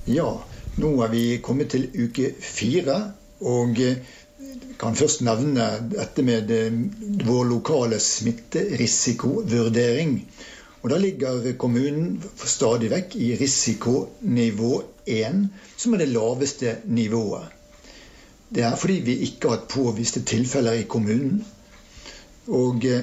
Ja, nå vi kommet til uke 4, og kan først nevne dette med vår lokale smitterisikovurdering. Og da ligger kommunen stadig vekk i risikonivå 1, som det laveste nivået. Det fordi vi ikke har påviste tilfeller i kommunen, og det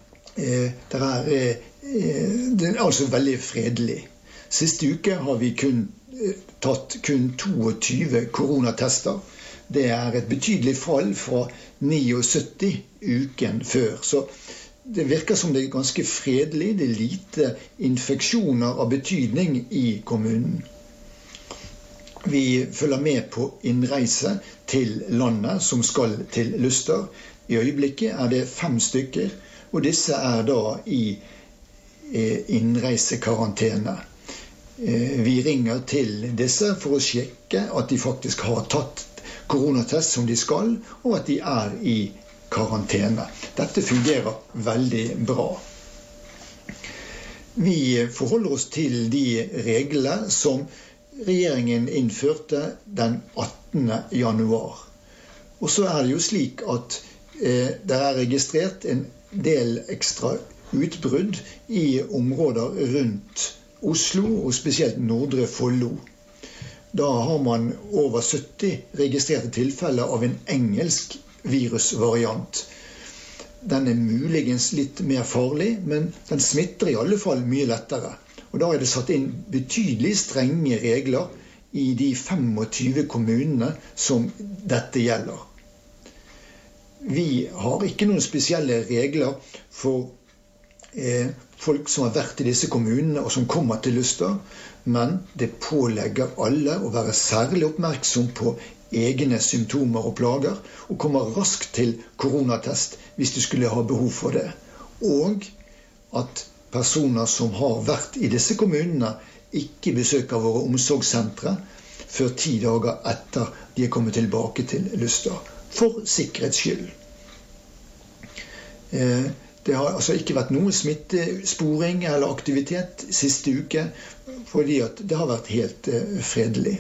altså veldig fredelig. Siste uke har vi tatt kun 22 koronatester. Det et betydelig fall fra 79 uken før. Så det virker som det ganske fredelig. Det lite infeksjoner av betydning i kommunen. Vi følger med på innreise til landet som skal til Luster. I øyeblikket det 5 stykker, og disse da i innreisekarantene. Vi ringer til disse for å sjekke at de faktisk har tatt koronatest som de skal, og at de i karantene. Dette fungerer veldig bra. Vi forholder oss til de reglene som regjeringen innførte den 18. januar. Og så det jo slik at det registrert en del ekstra utbrudd i områder rundt Oslo, og spesielt Nordre Follo. Da har man over 70 registrerte tilfeller av en engelsk virusvariant. Den muligens litt mer farlig, men den smitter i alle fall mye lettere. Og da det satt inn betydelig strenge regler i de 25 kommunene som dette gjelder. Vi har ikke noen spesielle regler for folk som har vært i disse kommunene og som kommer til Luster, men det pålegger alle å være særlig oppmerksom på egne symptomer og plager, og komme raskt til koronatest hvis du skulle ha behov for det. Og at personer som har vært i disse kommunene ikke besøker våre omsorgssentre før 10 dager etter de kommet tilbake til Luster, for sikkerhets skyld. Det har altså ikke vært noen smittesporing eller aktivitet siste uke, fordi at det har vært helt fredelig.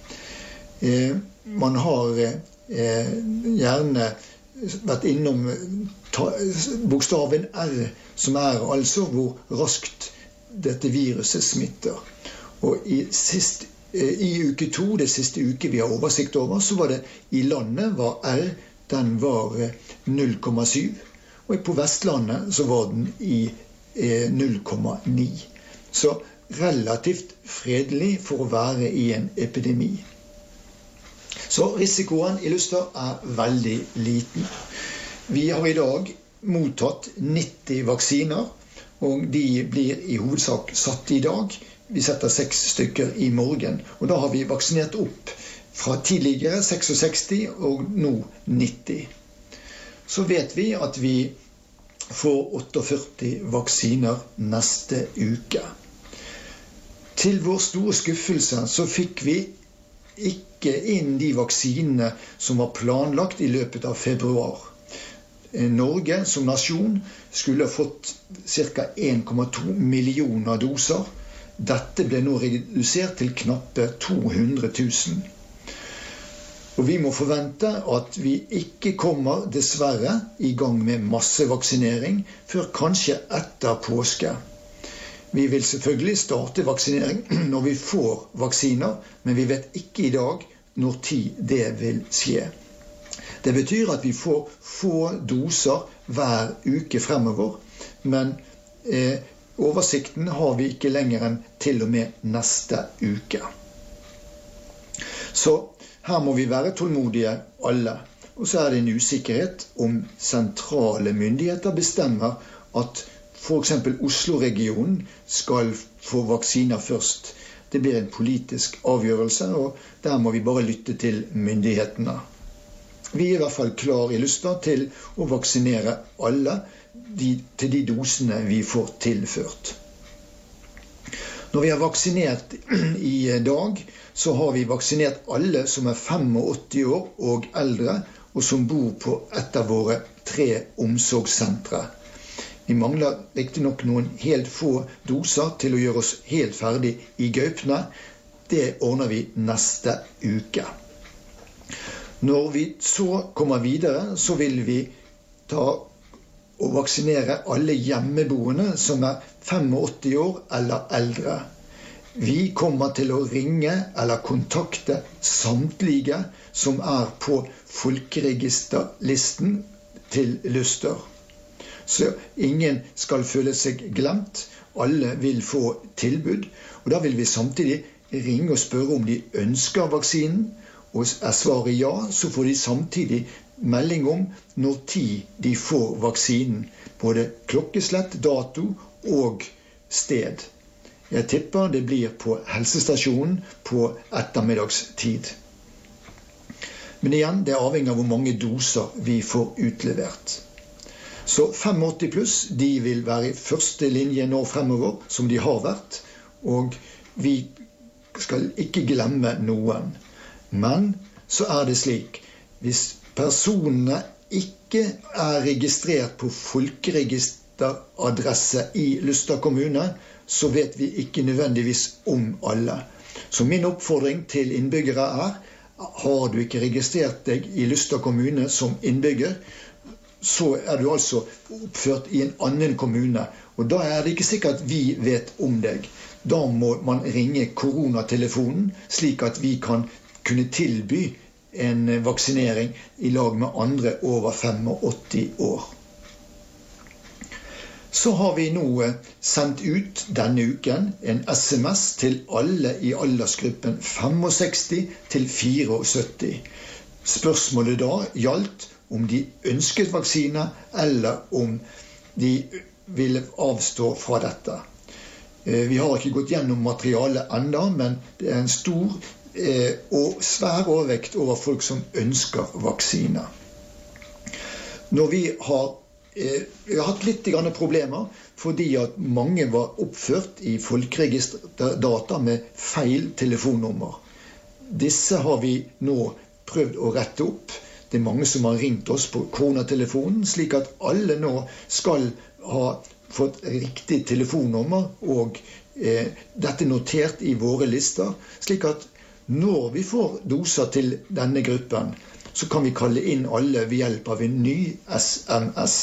Man har gjerne vært innom bokstaven R, som altså hvor raskt dette viruset smitter. Og i uke 2, det siste uke vi har oversikt over, så var det i landet var R, den var 0,7. Og på Vestlandet så var den i 0,9. Så relativt fredelig for å være i en epidemi. Så risikoen i Luster veldig liten. Vi har i dag mottatt 90 vaksiner, og de blir i hovedsak satt i dag. Vi setter 6 stykker i morgen, og da har vi vaksinert opp fra tidligere 66 og nå 90. Så vet vi at vi får 48 vaksiner neste uke. Til vår store skuffelse så fikk vi ikke inn de vaksinene som var planlagt i løpet av februar. Norge som nasjon skulle ha fått ca. 1,2 millioner doser. Dette ble nå redusert til knappe 200 000. Og vi må forvente at vi ikke kommer dessverre i gang med massevaksinering før kanskje etter påske. Vi vil selvfølgelig starte vaksinering når vi får vaksiner, men vi vet ikke i dag når tid det vil skje. Det betyr at vi får få doser hver uke fremover, men oversikten har vi ikke lenger enn til og med neste uke. Så her må vi være tålmodige alle. Og så det en usikkerhet om sentrale myndigheter bestemmer at for eksempel Oslo-regionen skal få vaksiner først. Det blir en politisk avgjørelse, og der må vi bare lytte til myndighetene. Vi i hvert fall klar i Luster til å vaksinere alle til de dosene vi får tilført. Når vi har vaksinert i dag, så har vi vaksinert alle som 85 år og eldre, og som bor på et av våre 3 omsorgssentre. Vi mangler riktig nok noen helt få doser til å gjøre oss helt ferdig i Gaupne. det ordner vi neste uke. Når vi så kommer videre, så vil vi ta og vaksinere alle hjemmeboende som 85 år eller eldre. Vi kommer til å ringe eller kontakte samtlige som på folkeregisterlisten til Luster. Så ingen skal føle seg glemt. Alle vil få tilbud. Og da vil vi samtidig ringe og spørre om de ønsker vaksinen. Og svaret ja, så får de samtidig melding om når tid de får vaksinen. Både klokkeslett, dato og sted. Jeg tipper det blir på helsestasjonen på ettermiddagstid. Men igjen, det avhenger av hvor mange doser vi får utlevert. Så 85 pluss, de vil være i første linje nå fremover, som de har vært. Og vi skal ikke glemme noen. Men så det slik, hvis personene ikke registrert på folkeregisteradresse i Luster kommune, så vet vi ikke nødvendigvis om alle. Så min oppfordring til innbyggere har du ikke registrert deg i Luster kommune som innbygger, så du altså oppført i en annen kommune. Og da det ikke sikkert vi vet om deg. Da må man ringe koronatelefonen, slik at vi kan kunne tilby en vaksinering i lag med andre over 85 år. Så har vi nå sendt ut denne uken en SMS til alle i aldersgruppen 65 til 74. Spørsmålet da gjaldt om de ønsket vaksine, eller om de ville avstå fra dette. Vi har ikke gått gjennom materialet enda, men det en stor og svær overvekt over folk som ønsker vaksine. Når vi har hatt litt problemer, fordi at mange var oppført i folkeregisterdata med feil telefonnummer. Disse har vi nå prøvd å rette opp. Det mange som har ringt oss på koronatelefonen, slik at alle nå skal ha fått riktig telefonnummer, og dette notert i våre lister, slik at når vi får doser til denne gruppen, så kan vi kalle inn alle ved hjelp av en ny SMS.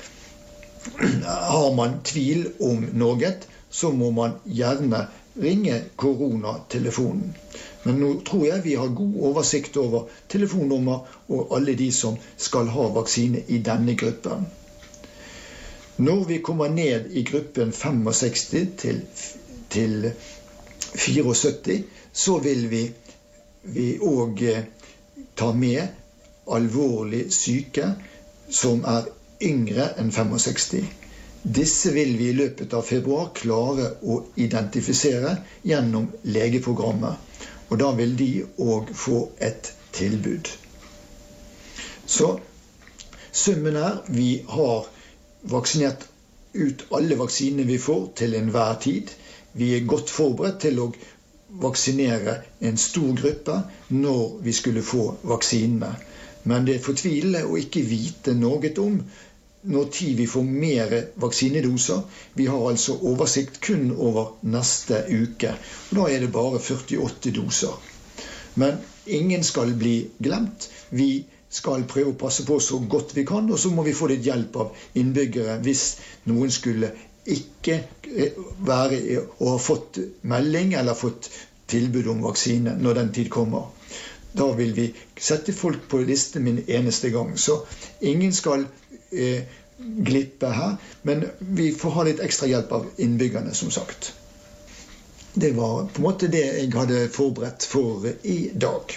Har man tvil om noe, så må man gjerne ringe koronatelefonen. Men nå tror jeg vi har god oversikt over telefonnummer og alle de som skal ha vaksine i denne gruppen. Når vi kommer ned i gruppen 65 til 74, så vil vi også ta med alvorlig syke som yngre enn 65. Disse vil vi i løpet av februar klare å identifisere gjennom legeprogrammet. Og da vil de også få et tilbud. Så summen vi har vaksinert ut alle vaksinene vi får til enhver tid. Vi godt forberedt til å vaksinere en stor gruppe når vi skulle få vaksinene. Men det fortvilende å ikke vite noe om når tid vi får mer vaksinedoser. Vi har altså oversikt kun over neste uke. Da det bare 48 doser. Men ingen skal bli glemt. Vi skal prøve å passe på så godt vi kan, og så må vi få litt hjelp av innbyggere hvis noen skulle ikke være og ha fått melding eller fått tilbud om vaksine når den tid kommer. Da vil vi sette folk på liste min eneste gang. Så ingen skal glippe her, men vi får ha litt ekstra hjelp av innbyggerne, som sagt. Det var på en måte det jeg hadde forberedt for i dag.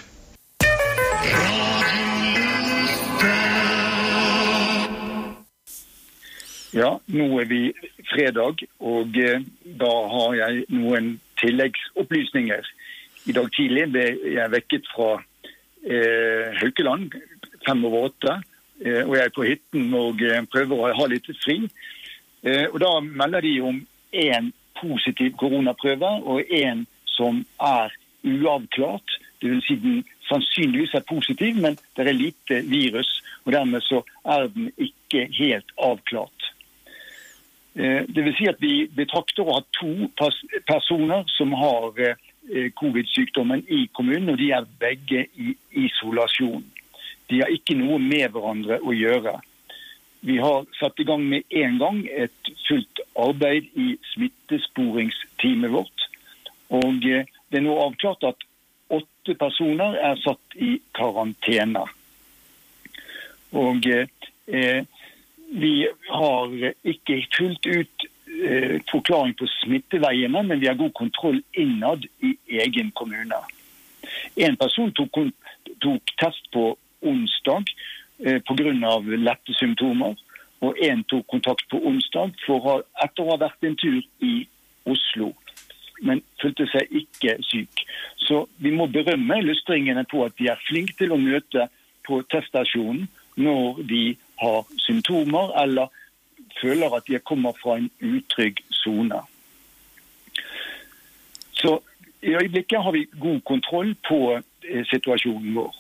Ja, nå vi fredag, og da har jeg noen tilleggsopplysninger. I dag tidlig ble jeg vekket fra Haukeland, 5:08, og jeg på hytten og prøver å ha litt fri. Og da melder de om en positiv koronaprøve og en som uavklart. Det vil si den sannsynligvis positiv, men det lite virus, og dermed så den ikke helt avklart. Det vil si at vi betrakter å ha 2 personer som har covid-sykdommen i kommunen, og de begge i isolasjon. De har ikke noe med hverandre å gjøre. Vi har satt i gang med en gang et fullt arbeid i smittesporingsteamet vårt, og det nå avklart at 8 personer satt i karantene. Og vi har ikke fullt ut forklaring på smitteveiene, men vi har god kontroll innad i egen kommune. En person tok test på onsdag på grunn av lette symptomer, og en tok kontakt på onsdag etter å ha vært en tur i Oslo, men følte seg ikke syk. Så vi må berømme lystringene på at de er flinke til å møte på teststasjonen når de har symptomer eller føler at de kommer fra en utrygg zone. Så i øyeblikket har vi god kontroll på situasjonen vår.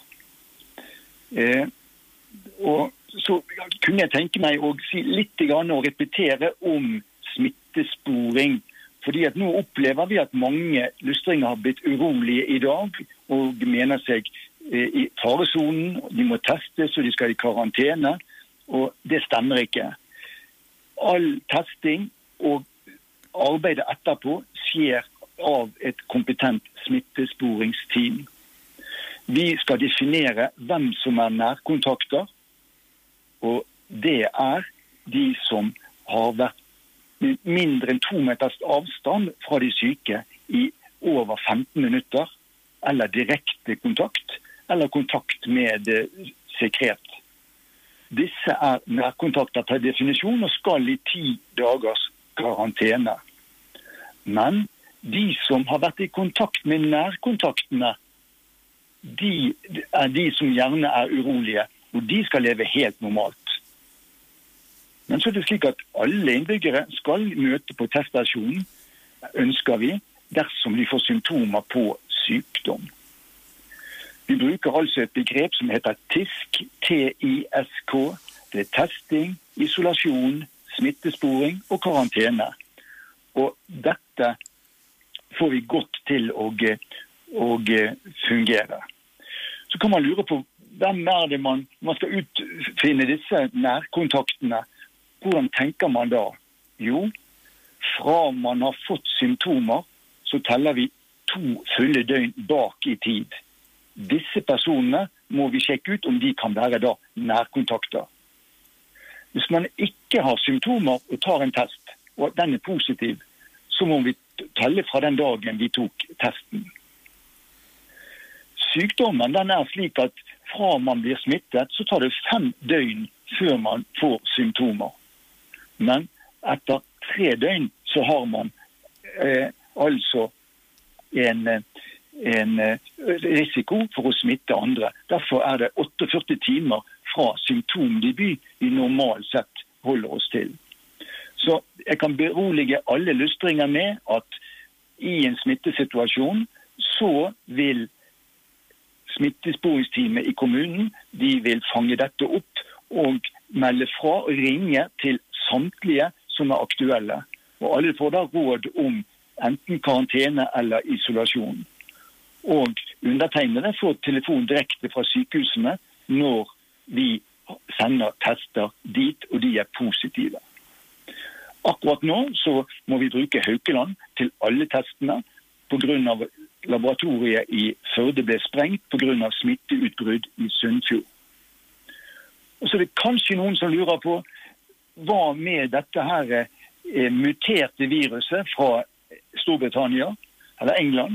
Og så kunne jeg tenke meg å si litt og repetere om smittesporing, fordi at nå opplever vi at mange lystringer har blitt urolige i dag og mener seg i faresonen, de må testes og de skal i karantene, og det stemmer ikke. All testing og arbeidet etterpå skjer av et kompetent smittesporingsteam. Vi skal definere hvem som er nærkontakter, og det er de som har vært mindre enn 2 meters avstand fra de syke i over 15 minutter, eller direkte kontakt, eller kontakt med sekret. Disse er nærkontakter per definisjon og skal i 10 dagers karantene. Men de som har vært i kontakt med nærkontaktene, de er de som gjerne er urolige, og de skal leve helt normalt. Men så er det slik at alle innbyggere skal møte på teststasjonen, ønsker vi, dersom de får symptomer på sykdom. Vi bruker altså et begrep som heter TISK, T-I-S-K. Det er testing, isolasjon, smittesporing og karantene. Og dette får vi godt til å fungere. Så kan man lure på hvem er det man skal utfinne disse nærkontaktene. Hvordan tenker man da? Jo, fra man har fått symptomer, så teller vi 2 fulle døgn bak i tid. Disse personene må vi sjekke ut om de kan være da nærkontakter. Hvis man ikke har symptomer og tar en test, og den er positiv, så må vi telle fra den dagen vi tok testen. Sykdommen den er slik at fra man blir smittet, så tar det 5 døgn før man får symptomer. Men etter 3 døgn så har man altså en risiko for å smitte andre. Derfor er det 48 timer fra symptomdebut vi normalt sett holder oss til. Så jeg kan berolige alle lystringer med at i en smittesituasjon så vil smittesporingsteamet i kommunen, de vil fange dette opp og melde fra og ringe til samtlige som er aktuelle. Og alle får da råd om enten karantene eller isolasjon. Og undertegnede får telefon direkte fra sykehusene når vi sender tester dit, og de er positive. Akkurat nå så må vi bruke Haukeland til alle testene på grunn av laboratoriet i Førde ble sprengt på grunn av smitteutbrudd i Sunnfjord. Og så er det kanskje noen som lurer på hva med dette her muterte viruset fra Storbritannia eller England.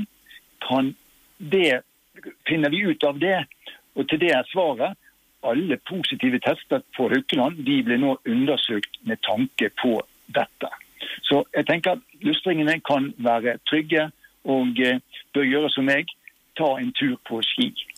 Finner vi ut av det? Og til det er svaret, alle positive tester på Haukeland, de blir nå undersøkt med tanke på dette. Så jeg tenker at lystringene kan være trygge og bør gjøre som meg, ta en tur på ski.